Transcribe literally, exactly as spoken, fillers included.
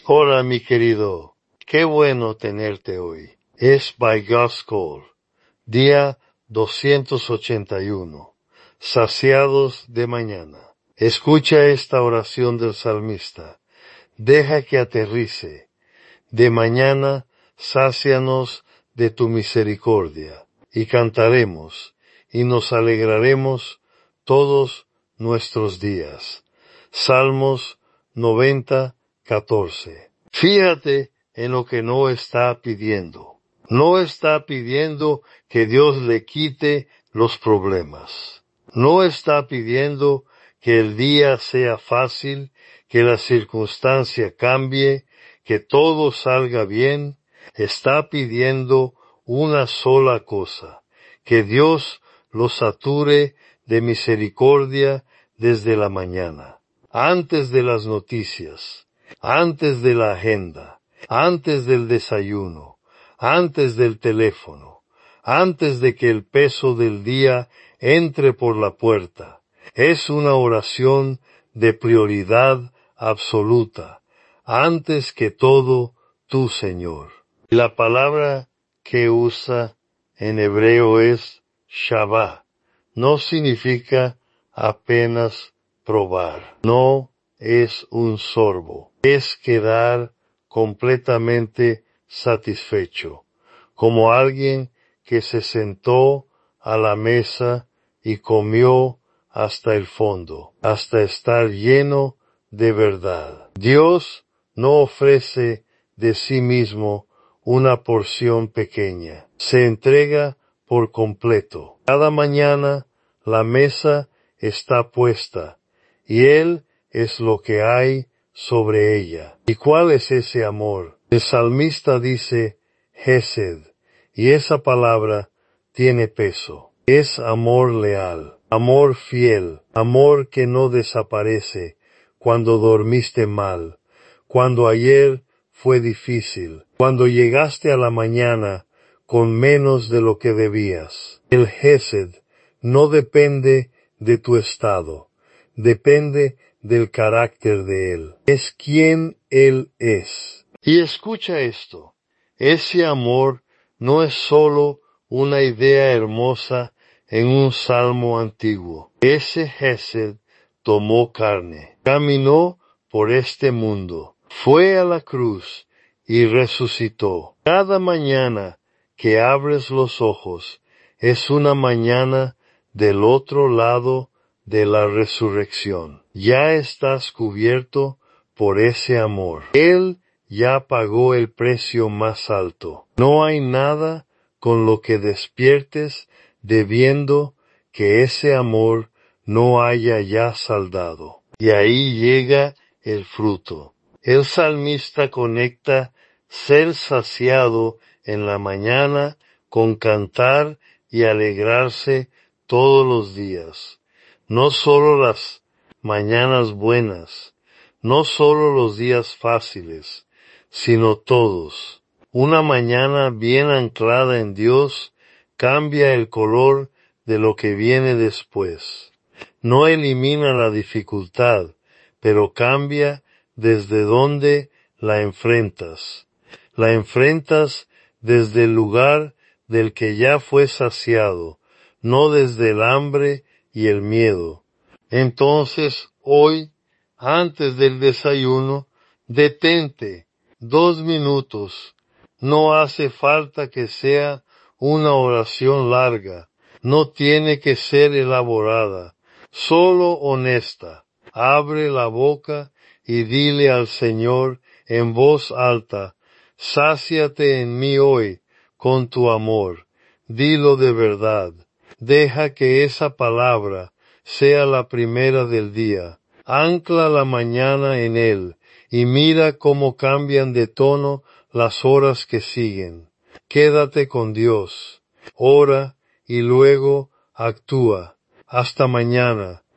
Hola, mi querido. Qué bueno tenerte hoy. Es By God's Call, día doscientos ochenta y uno. Saciados de mañana. Escucha esta oración del salmista. Deja que aterrice. De mañana, sácianos de tu misericordia. Y cantaremos, y nos alegraremos todos nuestros días. Salmos noventa, catorce. Fíjate en lo que no está pidiendo. No está pidiendo que Dios le quite los problemas. No está pidiendo que el día sea fácil, que la circunstancia cambie, que todo salga bien. Está pidiendo una sola cosa, que Dios lo sature de misericordia desde la mañana, antes de las noticias, antes de la agenda, antes del desayuno, antes del teléfono, antes de que el peso del día entre por la puerta. Es una oración de prioridad absoluta, antes que todo, tú, Señor. La palabra que usa en hebreo es shavá. No significa apenas probar. No es un sorbo. Es quedar completamente satisfecho, como alguien que se sentó a la mesa y comió hasta el fondo, hasta estar lleno de verdad. Dios no ofrece de sí mismo una porción pequeña. Se entrega por completo. Cada mañana la mesa está puesta y Él es lo que hay sobre ella. ¿Y cuál es ese amor? El salmista dice Hesed, y esa palabra tiene peso. Es amor leal, amor fiel, amor que no desaparece cuando dormiste mal, cuando ayer fue difícil, cuando llegaste a la mañana con menos de lo que debías. El Hesed no depende de tu estado, depende del carácter de Él. Es quien Él es. Y escucha esto, ese amor no es sólo una idea hermosa en un salmo antiguo. Ese Hesed tomó carne, caminó por este mundo, fue a la cruz y resucitó. Cada mañana que abres los ojos es una mañana del otro lado de la resurrección. Ya estás cubierto por ese amor. Él ya pagó el precio más alto. No hay nada con lo que despiertes debiendo que ese amor no haya ya saldado. Y ahí llega el fruto. El salmista conecta ser saciado en la mañana con cantar y alegrarse todos los días. No solo las mañanas buenas, no solo los días fáciles, sino todos. Una mañana bien anclada en Dios cambia el color de lo que viene después. No elimina la dificultad, pero cambia desde donde la enfrentas. La enfrentas desde el lugar del que ya fue saciado, no desde el hambre y el miedo. Entonces, hoy, antes del desayuno, detente dos minutos. No hace falta que sea una oración larga. No tiene que ser elaborada, solo honesta. Abre la boca y dile al Señor en voz alta, sáciate en mí hoy con tu amor. Dilo de verdad. Deja que esa palabra sea la primera del día. Ancla la mañana en él y mira cómo cambian de tono las horas que siguen. Quédate con Dios. Ora y luego actúa. Hasta mañana.